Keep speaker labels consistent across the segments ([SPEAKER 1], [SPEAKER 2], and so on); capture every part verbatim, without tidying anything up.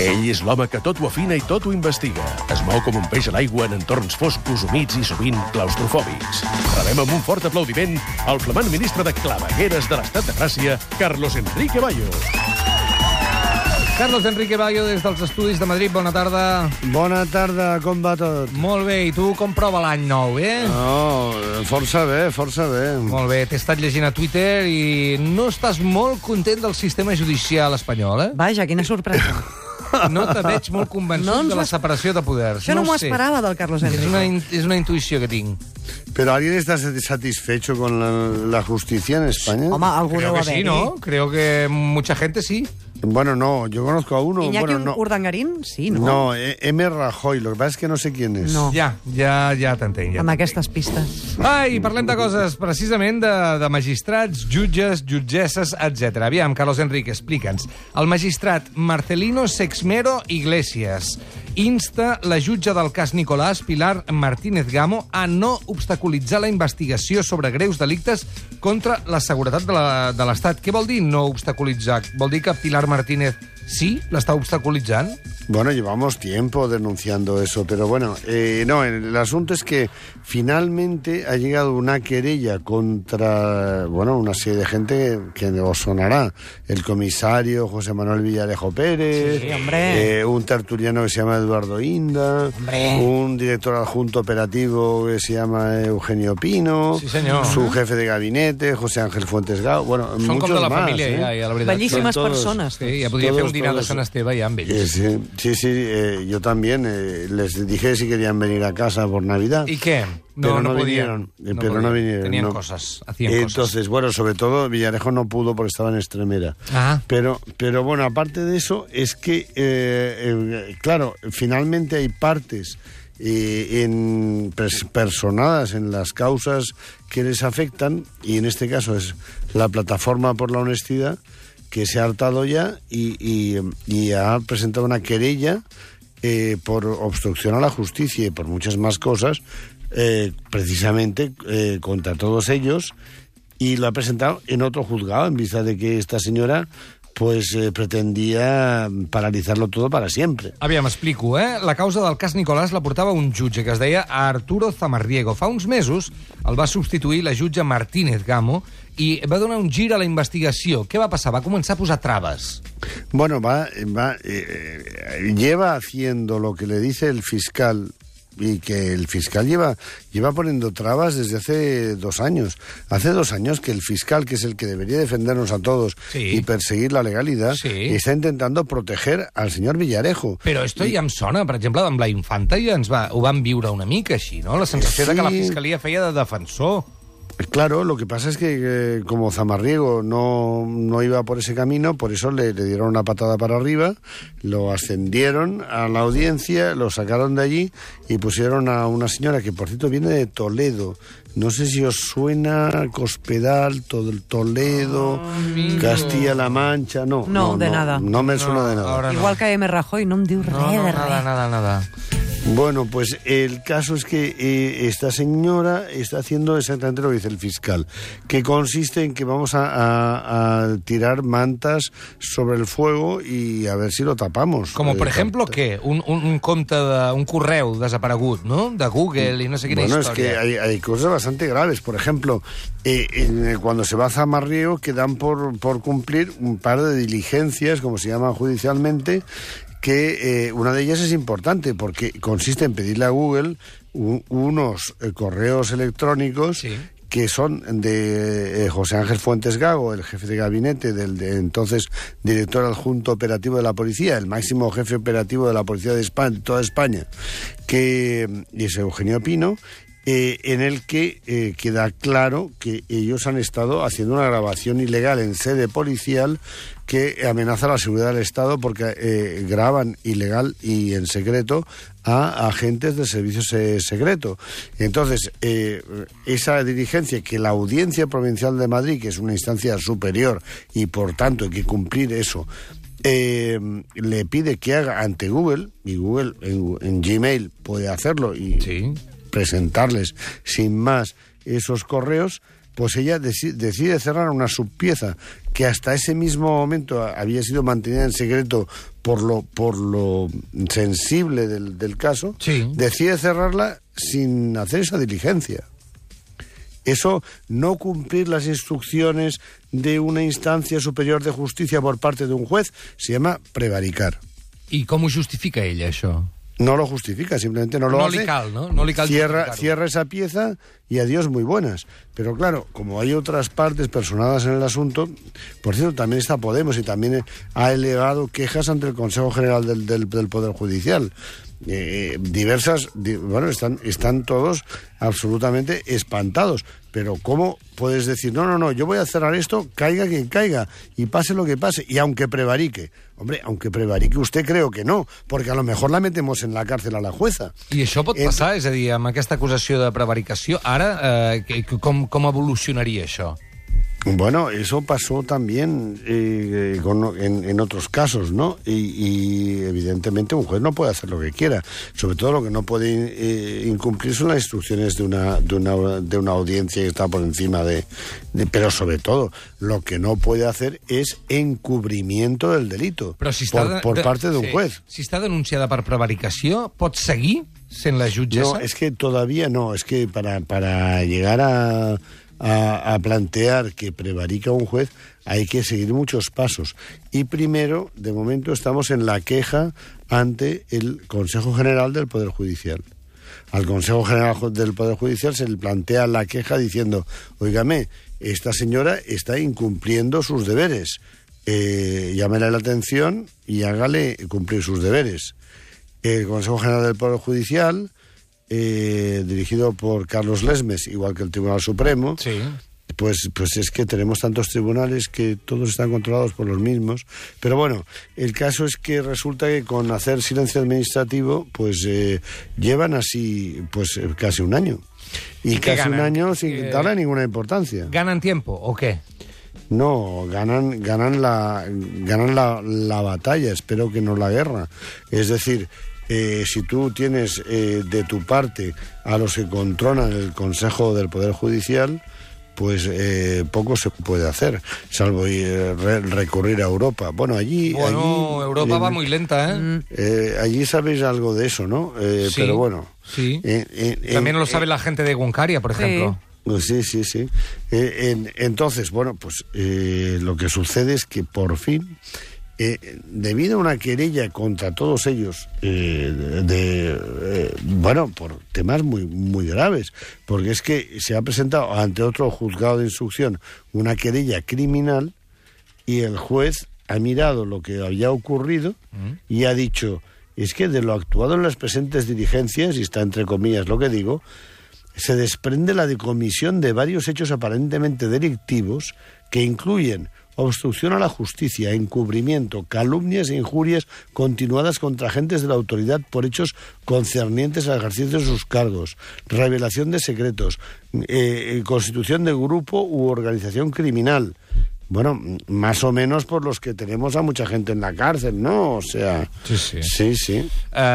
[SPEAKER 1] Ell és l'home que tot ho afina i tot ho investiga. Es mou com un peix a l'aigua en entorns foscos, humits i sovint claustrofòbics. Rebem amb un fort aplaudiment el flamant ministre de Clavegueres de l'Estat de Gràcia, Carlos Enrique Bayo.
[SPEAKER 2] Carlos Enrique Bayo, des dels estudis de Madrid. Bona tarda.
[SPEAKER 3] Bona tarda, com va tot?
[SPEAKER 2] Molt bé, i tu com prova l'any nou, eh?
[SPEAKER 3] No, força bé, força bé.
[SPEAKER 2] Molt bé, t'he estat llegint a Twitter i no estàs molt content del sistema judicial espanyol, eh?
[SPEAKER 4] Vaja, quina sorpresa.
[SPEAKER 2] No te veig molt convençut
[SPEAKER 4] no
[SPEAKER 2] de la
[SPEAKER 4] vas...
[SPEAKER 2] separació de poders.
[SPEAKER 4] Això no, no m'ho
[SPEAKER 2] sé.
[SPEAKER 4] esperava del Carlos Enrique.
[SPEAKER 2] És una, in... és una intuïció que tinc.
[SPEAKER 3] ¿Pero alguien está satisfecho con la, la justicia en España?
[SPEAKER 4] Home, algú
[SPEAKER 2] Creo
[SPEAKER 4] deu
[SPEAKER 2] que sí,
[SPEAKER 4] haver-hi.
[SPEAKER 2] ¿no? Creo que mucha gente sí.
[SPEAKER 3] Bueno, no, yo conozco a uno...
[SPEAKER 4] Iñaki
[SPEAKER 3] bueno, no.
[SPEAKER 4] Urdangarín? Sí, no?
[SPEAKER 3] No, M. Rajoy, lo que pasa es que no sé quién es.
[SPEAKER 4] No.
[SPEAKER 2] Ja, ja, ja t'entenc. Ja
[SPEAKER 4] Amb
[SPEAKER 2] t'entenc.
[SPEAKER 4] aquestes pistes.
[SPEAKER 2] Ai, parlem de coses precisament de, de magistrats, jutges, jutgesses, etcètera. Aviam, Carlos Enrique, explica'ns. El magistrat Marcelino Sexmero Iglesias insta la jutge del cas Nicolás, Pilar Martínez Gamo, a no obstaculitzar la investigació sobre greus delictes contra la seguretat de l'Estat. Què vol dir no obstaculitzar? Vol dir que Pilar Martínez sí l'està obstaculitzant?
[SPEAKER 3] Bueno, llevamos tiempo denunciando eso, pero bueno, eh, no, el asunto es que finalmente ha llegado una querella contra, bueno, una serie de gente que os sonará. El comisario José Manuel Villarejo Pérez,
[SPEAKER 4] Sí, hombre.
[SPEAKER 3] eh, un tertuliano que se llama Eduardo Inda,
[SPEAKER 4] Hombre.
[SPEAKER 3] un director adjunto operativo que se llama Eugenio Pino,
[SPEAKER 2] Sí, senyor.
[SPEAKER 3] su jefe de gabinete, José Ángel Fuentes Gao, bueno,
[SPEAKER 2] Són
[SPEAKER 3] muchos
[SPEAKER 2] com de la
[SPEAKER 3] más,
[SPEAKER 2] família,
[SPEAKER 3] ¿eh?
[SPEAKER 2] ja, ja, la veritat.
[SPEAKER 4] Bellíssimes
[SPEAKER 3] Són todos.
[SPEAKER 4] persones.
[SPEAKER 2] Sí, ja podria
[SPEAKER 3] Todos,
[SPEAKER 2] fer un dinar
[SPEAKER 3] todos.
[SPEAKER 2] de Sant Esteve ja amb
[SPEAKER 3] Eh,
[SPEAKER 2] ells.
[SPEAKER 3] sí, sí, sí eh, yo también eh, les dije si querían venir a casa por Navidad.
[SPEAKER 2] I què?
[SPEAKER 3] Pero no,
[SPEAKER 2] podien.
[SPEAKER 3] vinieron. eh, pero no
[SPEAKER 2] podien.
[SPEAKER 3] vinieron.
[SPEAKER 2] Tenien
[SPEAKER 3] no.
[SPEAKER 2] cosas, hacían
[SPEAKER 3] Entonces,
[SPEAKER 2] cosas.
[SPEAKER 3] bueno, sobre todo Villarejo no pudo porque estaba en Extremera.
[SPEAKER 2] Ah.
[SPEAKER 3] Pero, pero bueno, aparte de eso, es que, eh, eh, claro, finalmente hay partes eh, en, pers personadas en las causas que les afectan, y en este caso es la Plataforma por la Honestidad, que se ha hartado ya y, y, y ha presentado una querella eh, por obstrucción a la justicia y por muchas más cosas, eh, precisamente eh, contra todos ellos, y lo ha presentado en otro juzgado en vista de que esta señora pues eh, pretendía paralizarlo todo para siempre.
[SPEAKER 2] Aviam, explico, eh? La causa del cas Nicolás la portava un jutge que es deia Arturo Zamarriego. Fa uns mesos el va substituir la jutge Martínez Gamo i va donar un gir a la investigació. Què va passar? Va començar a posar traves.
[SPEAKER 3] Bueno, va, va eh, lleva haciendo lo que le dice el fiscal, y que el fiscal lleva, lleva poniendo trabas desde hace dos años. Hace dos años que el fiscal, que es el que debería defendernos a todos
[SPEAKER 2] Sí.
[SPEAKER 3] y perseguir la legalidad,
[SPEAKER 2] Sí.
[SPEAKER 3] está intentando proteger al señor Villarejo.
[SPEAKER 2] Però esto ja em sona, per exemple, amb la Infanta ja ens va, ho van viure una mica així, no? La sensació
[SPEAKER 3] Sí.
[SPEAKER 2] de que la Fiscalia feia de defensor.
[SPEAKER 3] Claro, lo que pasa es que eh, como Zamarriego no, no iba por ese camino, por eso le, le dieron una patada para arriba, lo ascendieron a la audiencia, lo sacaron de allí y pusieron a una señora que, por cierto, viene de Toledo. No sé si os suena Cospedal, todo el Toledo,
[SPEAKER 2] amigo.
[SPEAKER 3] Castilla-La Mancha, no.
[SPEAKER 4] No, de nada.
[SPEAKER 3] No me suena de nada.
[SPEAKER 2] ahora no.
[SPEAKER 4] Igual que M. Rajoy, no em diu res
[SPEAKER 2] No, no,
[SPEAKER 4] de
[SPEAKER 2] nada,
[SPEAKER 4] res.
[SPEAKER 2] nada, nada.
[SPEAKER 3] Bueno, pues el caso es que eh, esta señora está haciendo exactamente lo que dice el fiscal, que consiste en que vamos a, a, a tirar mantas sobre el fuego y a ver si lo tapamos.
[SPEAKER 2] Como, por
[SPEAKER 3] Eh,
[SPEAKER 2] ejemplo, què? Un, un, un compte, de, un correu desaparegut, no? De Google i no sé quina
[SPEAKER 3] Bueno,
[SPEAKER 2] història.
[SPEAKER 3] es que hay, hay cosas bastante graves. Por ejemplo, eh, en- cuando se va a Zamarriego quedan por, por cumplir un par de diligencias, como se llaman judicialmente, que eh, una de ellas es importante porque consiste en pedirle a Google un- unos eh, correos electrónicos
[SPEAKER 2] Sí.
[SPEAKER 3] que son de eh, José Ángel Fuentes Gago, el jefe de gabinete del de entonces director adjunto operativo de la policía, el máximo jefe operativo de la policía de España, toda España, que y es Eugenio Pino, eh, en el que eh, queda claro que ellos han estado haciendo una grabación ilegal en sede policial que amenaza la seguridad del Estado porque eh, graban ilegal y en secreto a agentes del servicio se- secreto. Entonces, eh, esa diligencia que la Audiencia Provincial de Madrid, que es una instancia superior y por tanto hay que cumplir eso, eh, le pide que haga ante Google, y Google en, en Gmail puede hacerlo y
[SPEAKER 2] Sí.
[SPEAKER 3] presentarles sin más esos correos, pues ella deci- decide cerrar una subpieza que hasta ese mismo momento había sido mantenida en secreto por lo, por lo sensible del, del caso,
[SPEAKER 2] Sí.
[SPEAKER 3] decide cerrarla sin hacer esa diligencia. Eso, no cumplir las instrucciones de una instancia superior de justicia por parte de un juez, se llama prevaricar.
[SPEAKER 2] I com ho justifica ella, això?
[SPEAKER 3] No lo justifica, simplemente no lo
[SPEAKER 2] No
[SPEAKER 3] hace.
[SPEAKER 2] li cal, no? No li cal
[SPEAKER 3] cierra,
[SPEAKER 2] justificar-ho.
[SPEAKER 3] cierra esa pieza y adiós, muy buenas. Pero claro, como hay otras partes personadas en el asunto, por cierto, también está Podemos y también ha elevado quejas ante el Consejo General del, del, del Poder Judicial. Eh, diversas, di, bueno, están, están todos absolutamente espantados. Pero ¿cómo puedes decir, no, no, no, yo voy a cerrar esto, caiga quien caiga, y pase lo que pase, y aunque prevarique? Hombre, aunque prevarique usted, creo que no, porque a lo mejor la metemos en la cárcel a la jueza.
[SPEAKER 2] I això pot
[SPEAKER 3] Eh,
[SPEAKER 2] passar? És a dir, amb aquesta acusació de prevaricació, ara eh, que- com, com evolucionaria això?
[SPEAKER 3] Bueno, eso pasó también eh, con, en, en otros casos, ¿no? Y, y evidentemente un juez no puede hacer lo que quiera. Sobre todo lo que no puede eh, incumplir son las instrucciones de una, de una, de una audiencia que está por encima de, de... Pero sobre todo, lo que no puede hacer es encubrimiento del delito
[SPEAKER 2] Però si està
[SPEAKER 3] por,
[SPEAKER 2] de-
[SPEAKER 3] por
[SPEAKER 2] de-
[SPEAKER 3] parte de un
[SPEAKER 2] sí.
[SPEAKER 3] juez.
[SPEAKER 2] Si està denunciada per prevaricació, pot seguir sent la jutgessa?
[SPEAKER 3] No, es que todavía no. Es que para, para llegar a... A, a plantear que prevarica un juez, hay que seguir muchos pasos. Y primero, de momento, estamos en la queja ante el Consejo General del Poder Judicial. Al Consejo General del Poder Judicial se le plantea la queja diciendo, óigame, esta señora está incumpliendo sus deberes. Eh, llámele la atención y hágale cumplir sus deberes. El Consejo General del Poder Judicial... Eh, dirigido por Carlos Lesmes, igual que el Tribunal Supremo,
[SPEAKER 2] Sí.
[SPEAKER 3] pues, pues es que tenemos tantos tribunales que todos están controlados por los mismos. Pero bueno, el caso es que resulta que con hacer silencio administrativo, pues eh, llevan así pues eh, casi un año. Y
[SPEAKER 2] qué
[SPEAKER 3] casi un
[SPEAKER 2] ganan?
[SPEAKER 3] año sin
[SPEAKER 2] Eh,
[SPEAKER 3] darle ninguna importancia.
[SPEAKER 2] ¿Ganan tiempo o qué?
[SPEAKER 3] No, ganan, ganan la, ganan la, la batalla, espero que no la guerra. Es decir, eh, si tú tienes eh, de tu parte a los que controlan el Consejo del Poder Judicial, pues eh, poco se puede hacer, salvo ir, re, recurrir a Europa. Bueno, allí...
[SPEAKER 2] Bueno,
[SPEAKER 3] allí,
[SPEAKER 2] Europa
[SPEAKER 3] en,
[SPEAKER 2] va muy lenta, ¿eh?
[SPEAKER 3] eh, allí sabéis algo de eso, ¿no? Eh,
[SPEAKER 2] Sí,
[SPEAKER 3] pero bueno...
[SPEAKER 2] sí.
[SPEAKER 3] eh, eh,
[SPEAKER 2] También
[SPEAKER 3] eh,
[SPEAKER 2] lo sabe la gente de Guncaria, por
[SPEAKER 4] Sí.
[SPEAKER 2] ejemplo.
[SPEAKER 3] Pues sí, sí, sí. Eh, en, entonces, bueno, pues eh, lo que sucede es que por fin, eh, debido a una querella contra todos ellos, eh, de, de, eh, bueno, por temas muy, muy graves, porque es que se ha presentado ante otro juzgado de instrucción una querella criminal y el juez ha mirado lo que había ocurrido y ha dicho, es que de lo actuado en las presentes diligencias, y está entre comillas lo que digo, se desprende la decomisión de varios hechos aparentemente delictivos que incluyen obstrucción a la justicia, encubrimiento, calumnias e injurias continuadas contra agentes de la autoridad por hechos concernientes al ejercicio de sus cargos, revelación de secretos, eh, constitución de grupo u organización criminal. Bueno, más o menos por los que tenemos a mucha gente en la cárcel, ¿no? O sea...
[SPEAKER 2] Sí, sí.
[SPEAKER 3] Sí, sí.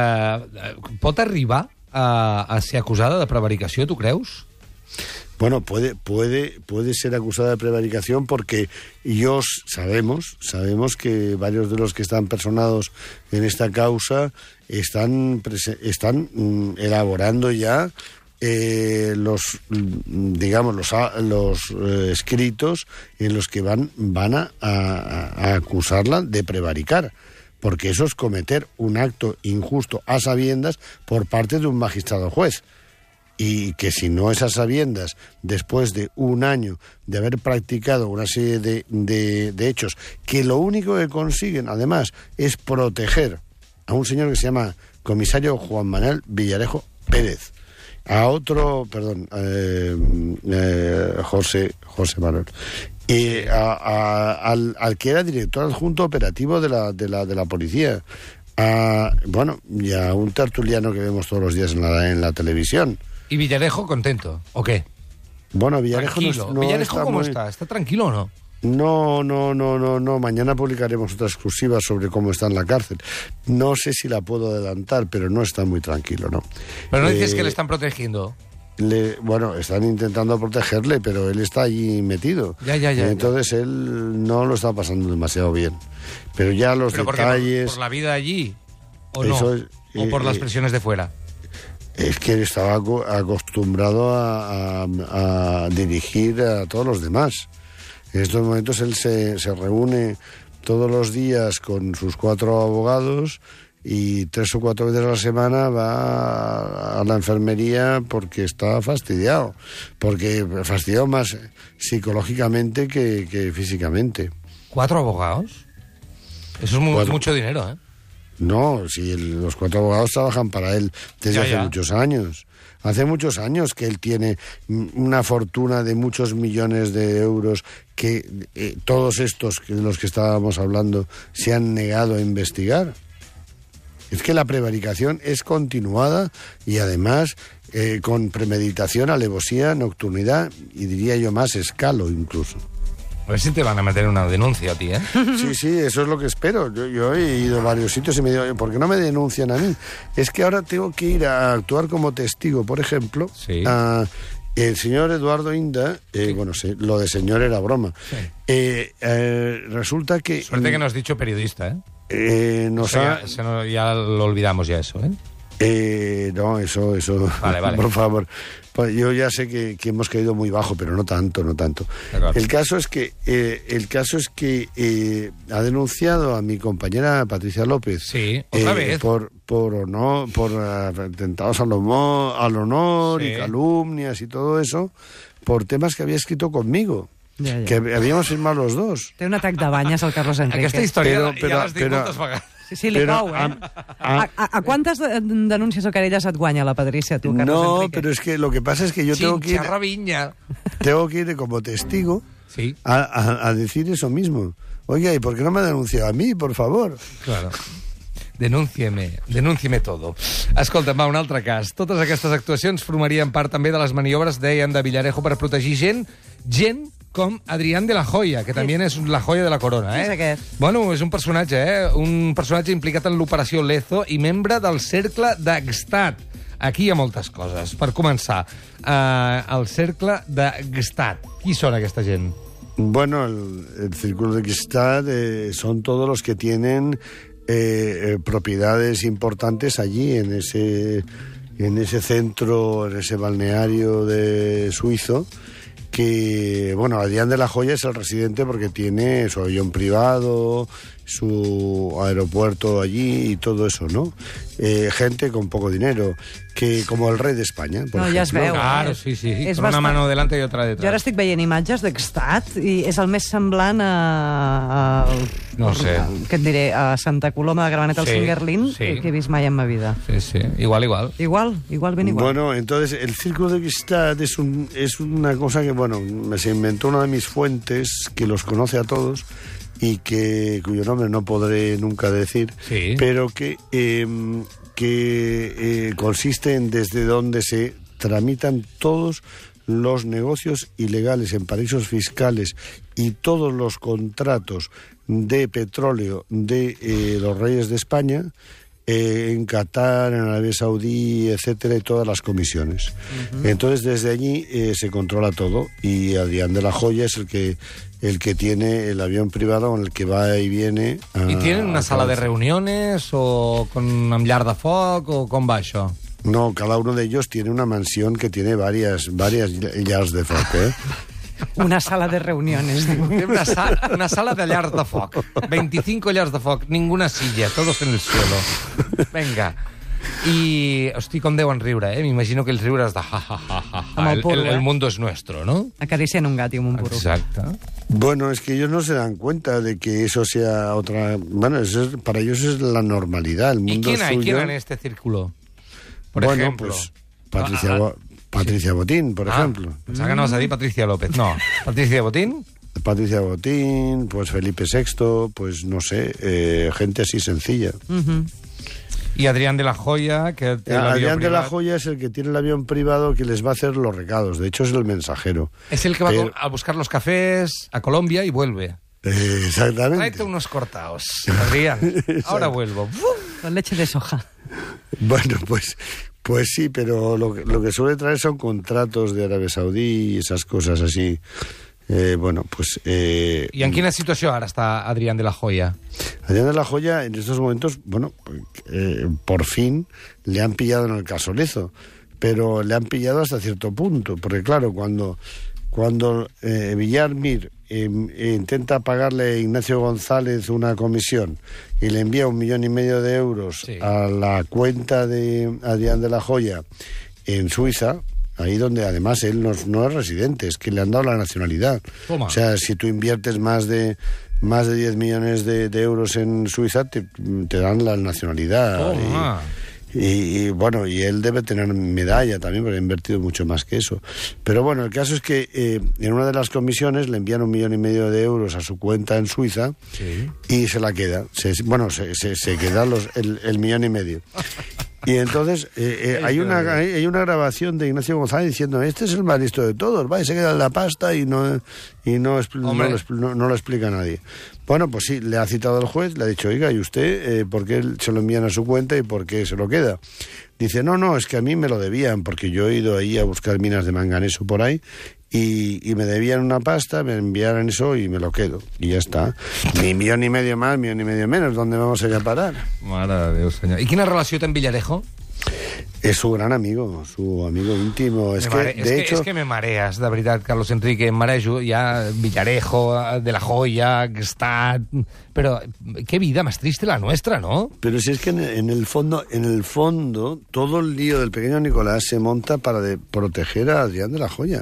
[SPEAKER 2] Uh, pot arribar a, a ser acusada de prevaricació, tu creus?
[SPEAKER 3] Bueno, puede, puede, puede ser acusada de prevaricación porque ellos sabemos, sabemos que varios de los que están personados en esta causa están, están mm, elaborando ya eh, los, digamos, los, los eh, escritos en los que van, van a, a, a acusarla de prevaricar. Porque eso es cometer un acto injusto a sabiendas por parte de un magistrado juez. Y que si no es a sabiendas, después de un año de haber practicado una serie de, de, de hechos, que lo único que consiguen, además, es proteger a un señor que se llama comisario Juan Manuel Villarejo Pérez, a otro, perdón, eh, eh, José, José Manuel, y a, a, al, al que era director adjunto operativo de la, de la, de la policía, a, bueno, y a un tertuliano que vemos todos los días en la, en la televisión.
[SPEAKER 2] ¿Y Villarejo contento o qué?
[SPEAKER 3] Bueno, Villarejo
[SPEAKER 2] Tranquilo.
[SPEAKER 3] no, no
[SPEAKER 2] ¿Villarejo
[SPEAKER 3] está
[SPEAKER 2] cómo
[SPEAKER 3] muy...
[SPEAKER 2] está? ¿Está tranquilo o no?
[SPEAKER 3] No, no, no, no, no. Mañana publicaremos otra exclusiva sobre cómo está en la cárcel. No sé si la puedo adelantar, pero no está muy tranquilo, ¿no?
[SPEAKER 2] Pero no dices
[SPEAKER 3] Eh,
[SPEAKER 2] que le están protegiendo.
[SPEAKER 3] le, bueno, están intentando protegerle, pero él está allí metido.
[SPEAKER 2] Ya, ya, ya.
[SPEAKER 3] Entonces
[SPEAKER 2] ya.
[SPEAKER 3] él no lo está pasando demasiado bien. Pero ya los
[SPEAKER 2] ¿Pero
[SPEAKER 3] detalles...
[SPEAKER 2] por, por la vida allí? ¿O
[SPEAKER 3] Eso
[SPEAKER 2] no?
[SPEAKER 3] es,
[SPEAKER 2] ¿O por
[SPEAKER 3] eh,
[SPEAKER 2] las
[SPEAKER 3] eh,
[SPEAKER 2] presiones de fuera?
[SPEAKER 3] Es que él estaba aco- acostumbrado a, a- a dirigir a todos los demás. En estos momentos él se, se reúne todos los días con sus cuatro abogados y tres o cuatro veces a la semana va a la enfermería porque está fastidiado. Porque fastidiado más psicológicamente que, que físicamente.
[SPEAKER 2] ¿Cuatro abogados? Eso es mu-
[SPEAKER 3] Cuatro.
[SPEAKER 2] mucho dinero, ¿eh?
[SPEAKER 3] No, si el- los cuatro abogados trabajan para él desde
[SPEAKER 2] Ya,
[SPEAKER 3] hace
[SPEAKER 2] ya.
[SPEAKER 3] muchos años. Hace muchos años que él tiene mm, una fortuna de muchos millones de euros que eh, todos estos que- de los que estábamos hablando se han negado a investigar. Es que la prevaricación es continuada y además eh, con premeditación, alevosía, nocturnidad y diría yo más escalo incluso.
[SPEAKER 2] A ver si te van a meter una denuncia a ti, ¿eh?
[SPEAKER 3] Sí, sí, eso es lo que espero. Yo, yo he ido a varios sitios y me digo, ¿por qué no me denuncian a mí? Es que ahora tengo que ir a actuar como testigo, por ejemplo,
[SPEAKER 2] Sí.
[SPEAKER 3] a el señor Eduardo Inda, eh,
[SPEAKER 2] Sí.
[SPEAKER 3] bueno, sí, lo de señor era broma.
[SPEAKER 2] Sí.
[SPEAKER 3] Eh, eh, resulta que...
[SPEAKER 2] Suerte que no has dicho periodista, ¿eh?
[SPEAKER 3] eh, nos
[SPEAKER 2] Eso
[SPEAKER 3] ha-
[SPEAKER 2] ya, eso no- ya lo olvidamos ya eso, ¿eh?
[SPEAKER 3] Eh, no, eso, eso,
[SPEAKER 2] Vale, vale.
[SPEAKER 3] por favor. Pues yo ya sé que, que hemos caído muy bajo, pero no tanto, no tanto.
[SPEAKER 2] De acuerdo.
[SPEAKER 3] El caso es que, eh, el caso es que eh, ha denunciado a mi compañera Patricia López.
[SPEAKER 2] Sí, otra
[SPEAKER 3] eh,
[SPEAKER 2] vez.
[SPEAKER 3] Por, por honor, por eh, atentados al honor, al honor
[SPEAKER 2] Sí.
[SPEAKER 3] y calumnias y todo eso, por temas que había escrito conmigo,
[SPEAKER 4] Ja, ja.
[SPEAKER 3] que habíamos firmado los dos.
[SPEAKER 4] Té un atac de banyes, el Carlos Enrique.
[SPEAKER 2] Aquesta història
[SPEAKER 3] Però-
[SPEAKER 2] ja
[SPEAKER 3] però-
[SPEAKER 2] l'has dit
[SPEAKER 3] però-
[SPEAKER 2] moltes vegades.
[SPEAKER 4] Sí, sí, li
[SPEAKER 3] Però
[SPEAKER 4] cou, eh?
[SPEAKER 3] am-
[SPEAKER 4] A,
[SPEAKER 3] am-
[SPEAKER 4] a, a quantes de- denúncies o querelles et guanya la Patrícia, tu, Carlos
[SPEAKER 3] No,
[SPEAKER 4] Enrique?
[SPEAKER 3] pero es que lo que pasa es que yo tengo que ir,
[SPEAKER 2] Chincha Raviña.
[SPEAKER 3] tengo que ir como testigo
[SPEAKER 2] Sí,
[SPEAKER 3] a, a- a decir eso mismo. Oiga, ¿y por qué no me ha denunciado a mí, por favor?
[SPEAKER 2] claro. Denúncieme, denúncieme todo. Escolta, va, un altre cas. Totes aquestes actuacions formarien part també de les maniobres, deien, de Villarejo per protegir gent, gent com Adrián de la Hoya, que també és la joia de la corona, eh?
[SPEAKER 4] Qui és aquest?
[SPEAKER 2] Bueno, és un personatge, eh? Un personatge implicat en l'operació Lezo i membre del cercle de Gstaad. Aquí hi ha moltes coses. Per començar, eh, el cercle de Gstaad. Qui són aquesta gent?
[SPEAKER 3] Bueno, el, el Círculo de Gstaad eh, son todos los que tienen eh, eh, propiedades importantes allí, en ese, en ese centro, en ese balneario de suizo, que, bueno, Adrián de la Hoya es el residente porque tiene su avión privado, su aeropuerto allí y todo eso, ¿no? Eh, gente con poco dinero, que como el rey de España, por
[SPEAKER 4] No, ja es
[SPEAKER 3] ejemplo.
[SPEAKER 4] veu.
[SPEAKER 2] Claro,
[SPEAKER 4] eh?
[SPEAKER 2] sí, sí.
[SPEAKER 4] És
[SPEAKER 2] Con una
[SPEAKER 4] bastant-
[SPEAKER 2] mano delante y otra detrás.
[SPEAKER 4] Jo ara estic veient imatges d'Extat i és el més semblant a... a
[SPEAKER 2] No sé.
[SPEAKER 4] Què et diré? A Santa Coloma de Gramenet al
[SPEAKER 2] Sí,
[SPEAKER 4] Singerlin,
[SPEAKER 2] sí.
[SPEAKER 4] que he vist mai en ma vida.
[SPEAKER 2] Sí, sí. Igual, igual.
[SPEAKER 4] Igual, igual, ben igual.
[SPEAKER 3] Bueno, entonces el Círculo de Gstaad es, un, es una cosa que, bueno, me se inventó una de mis fuentes que los conoce a todos y que cuyo nombre no podré nunca decir,
[SPEAKER 2] Sí.
[SPEAKER 3] pero que, eh, que eh, consiste en desde donde se tramitan todos los negocios ilegales en paraísos fiscales y todos los contratos de petróleo de eh, los reyes de España, eh, en Qatar, en Arabia Saudí, etcétera, y todas las comisiones. Entonces, desde allí eh, se controla todo y Adrián de la Hoya es el que el que tiene el avión privado con el que va y viene. A,
[SPEAKER 2] ¿Y tienen una
[SPEAKER 3] a
[SPEAKER 2] sala de
[SPEAKER 3] cada-
[SPEAKER 2] reuniones o con amb llar de foc o com va això?
[SPEAKER 3] No, cada uno de ellos tiene una mansión que tiene varias varias llars de foc, ¿eh?
[SPEAKER 4] Una sala de reuniones, diu.
[SPEAKER 2] Té una, sala, una sala de llars de foc. veinticinco llars de foc, ninguna silla, todos en el suelo. Venga. I, hosti, com deuen riure, eh? M'imagino que els riures de ja, ja, ja, ja,
[SPEAKER 4] Amb
[SPEAKER 2] ja.
[SPEAKER 4] el
[SPEAKER 2] El,
[SPEAKER 4] porro,
[SPEAKER 2] el, el
[SPEAKER 4] eh?
[SPEAKER 2] mundo es nuestro, ¿no?
[SPEAKER 4] Acariciant un gat i amb un burro.
[SPEAKER 2] Exacte.
[SPEAKER 3] Bueno, es que ellos no se dan cuenta de que eso sea otra... Bueno, eso es, para ellos es la normalidad, el
[SPEAKER 2] ¿Y
[SPEAKER 3] mundo
[SPEAKER 2] quién hay?
[SPEAKER 3] suyo...
[SPEAKER 2] ¿Quién hay en este círculo? Por
[SPEAKER 3] bueno,
[SPEAKER 2] ejemplo.
[SPEAKER 3] pues Patricia,
[SPEAKER 2] Ah, ah,
[SPEAKER 3] Bo- Patricia Botín, por
[SPEAKER 2] ah,
[SPEAKER 3] ejemplo.
[SPEAKER 2] Pensava que anaves a dir Patricia López. No. Patricia Botín.
[SPEAKER 3] Patricia Botín, pues Felipe sexto, pues no sé, eh, gente así sencilla.
[SPEAKER 4] Mhm.
[SPEAKER 2] Y Adrián de la Hoya, que té l'avió
[SPEAKER 3] Adrián de la
[SPEAKER 2] privat.
[SPEAKER 3] Hoya es el que tiene el avión privado que les va a hacer los recados. De hecho, es el mensajero.
[SPEAKER 2] Es el que va
[SPEAKER 3] Pero-
[SPEAKER 2] a buscar los cafés a Colombia y vuelve.
[SPEAKER 3] Eh, exactamente.
[SPEAKER 2] Tráete unos cortados, Adrián. Ahora vuelvo.
[SPEAKER 4] Con leche de soja.
[SPEAKER 3] Bueno, pues, Pues sí, pero lo que, lo que suele traer son contratos de Arabia Saudí y esas cosas así. Eh, bueno, pues... Eh,
[SPEAKER 2] I en quina situació ara està Adrián de la Hoya?
[SPEAKER 3] Adrián de la Hoya, en estos momentos, bueno, eh, por fin le han pillado en el caso Lezo, pero le han pillado hasta cierto punto, porque claro, cuando, cuando eh, Villar Mir eh, intenta pagarle a Ignacio González una comisión y le envía un millón y medio de euros sí. a la cuenta de Adrián de la Hoya en Suiza, ahí donde además él no, no es residente, es que le han dado la nacionalidad. Toma. O sea, si tú inviertes más de más de diez millones de, de euros en Suiza, te, te dan la nacionalidad. Y, y, y bueno, y él debe tener medalla también, porque ha invertido mucho más que eso. Pero bueno, el caso es que eh, en una de las comisiones le envían un millón y medio de euros a su cuenta en Suiza sí. y se la queda. Se, bueno, se, se, se queda los, el, el millón y medio. Y entonces eh, eh, hay, una, hay, hay una grabación de Ignacio González diciendo, este es el más listo de todos, va y se queda en la pasta y no y no, no, lo, no, no lo explica a nadie. Bueno, pues sí, le ha citado el juez, le ha dicho, oiga, ¿y usted eh, por qué se lo envían a su cuenta y por qué se lo queda? Dice, no, no, es que a mí me lo debían, porque yo he ido ahí a buscar minas de manganeso por ahí y, y me debían una pasta, me enviaron eso y me lo quedo. Y ya está. Ni millón y medio más, millón y medio menos. ¿Dónde vamos a ir a parar?
[SPEAKER 2] Mare de Déu, senyor. I quina relació té amb Villarejo?
[SPEAKER 3] Es su gran amigo, su amigo íntimo. Es
[SPEAKER 2] me
[SPEAKER 3] que,
[SPEAKER 2] mare...
[SPEAKER 3] de
[SPEAKER 2] es
[SPEAKER 3] hecho...
[SPEAKER 2] que, es que me mareas, de veritat, Carlos Enrique. Em marejo, ja Villarejo, de la Hoya, que está... Pero qué vida más triste la nuestra, ¿no?
[SPEAKER 3] Pero si es que en, en el fondo, en el fondo, todo el lío del pequeño Nicolás se monta para de proteger a Adrián de la Hoya.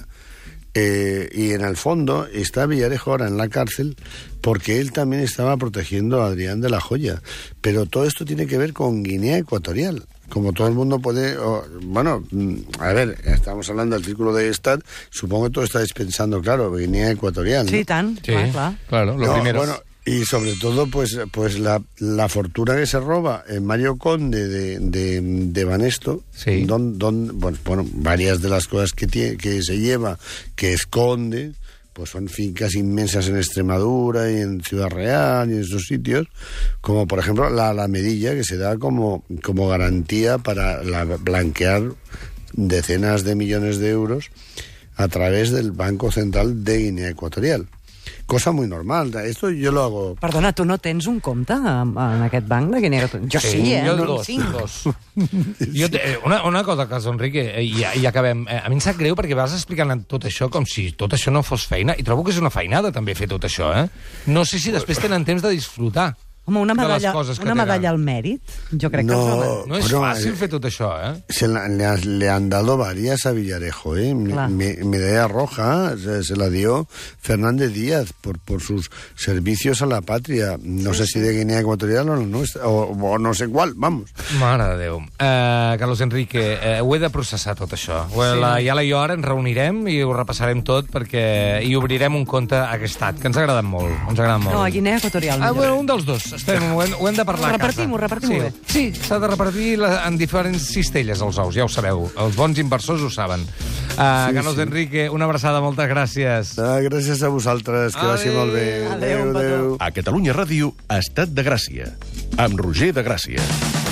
[SPEAKER 3] Eh, y en el fondo está Villarejo ahora en la cárcel porque él también estaba protegiendo a Adrián de la Hoya. Pero todo esto tiene que ver con Guinea Ecuatorial. Como todo el mundo puede... Oh, bueno, a ver, estamos hablando del círculo de Estado, supongo que todo estáis pensando, claro, Guinea Ecuatorial, ¿no?
[SPEAKER 4] Sí, tant,
[SPEAKER 2] sí,
[SPEAKER 4] clar, clar.
[SPEAKER 2] Claro, lo
[SPEAKER 3] no,
[SPEAKER 2] primero.
[SPEAKER 3] Bueno, y sobre todo, pues, pues la, la fortuna que se roba en Mario Conde de, de, de Banesto,
[SPEAKER 2] sí.
[SPEAKER 3] don, don, bueno, bueno, varias de las cosas que, tiene, que se lleva, que esconde, pues son fincas inmensas en Extremadura y en Ciudad Real y en esos sitios, como por ejemplo la Alamedilla, que se da como, como garantía para la, blanquear decenas de millones de euros a través del Banco Central de Guinea Ecuatorial. Cosa muy normal. Esto yo lo hago...
[SPEAKER 4] Perdona, tu no tens un compte en, en aquest banc de Guinea Equatorial? Jo sí, sí eh?
[SPEAKER 2] Jo dos, dos. Jo te, una, una cosa, Carlos Enrique, i, i acabem. A mi em sap greu perquè vas explicant tot això com si tot això no fos feina, i trobo que és una feinada també fer tot això, eh? No sé si després tenen temps de disfrutar.
[SPEAKER 4] Home, una medalla, una medalla al mèrit, jo crec
[SPEAKER 3] no,
[SPEAKER 4] que... És
[SPEAKER 2] no és
[SPEAKER 3] bueno,
[SPEAKER 2] fàcil
[SPEAKER 3] eh,
[SPEAKER 2] fer tot això, eh?
[SPEAKER 3] Se la, le, le han dado varias a Villarejo, ¿eh? Me, medalla roja se, se la dio Fernández Díaz por, por sus servicios a la patria. No sí, sé sí. si de Guinea Ecuatorial o no, o, o no sé cuál, vamos.
[SPEAKER 2] Mare de Déu. Uh, Carlos Enrique, uh, ho he de processar tot això. Sí. La Iala i jo ara ens reunirem i ho repassarem tot perquè hi obrirem un compte a aquest estat, que ens ha agradat molt. Ens ha agradat molt.
[SPEAKER 4] No, a Guinea Equatorial.
[SPEAKER 2] Ah, bueno, un dels dos. Estem, ho, hem, ho hem de parlar
[SPEAKER 4] ho repartim,
[SPEAKER 2] a casa.
[SPEAKER 4] Ho repartim,
[SPEAKER 2] sí.
[SPEAKER 4] ho repartim
[SPEAKER 2] Sí, s'ha de repartir la, en diferents cistelles els ous, ja ho sabeu. Els bons inversors ho saben. Uh, sí, Carlos sí. Enrique, una abraçada, moltes gràcies.
[SPEAKER 3] Ah, gràcies a vosaltres, que adeu. Vagi molt bé.
[SPEAKER 4] Adéu, adéu, adéu.
[SPEAKER 1] A Catalunya Ràdio, Estat de Gràcia, amb Roger de Gràcia.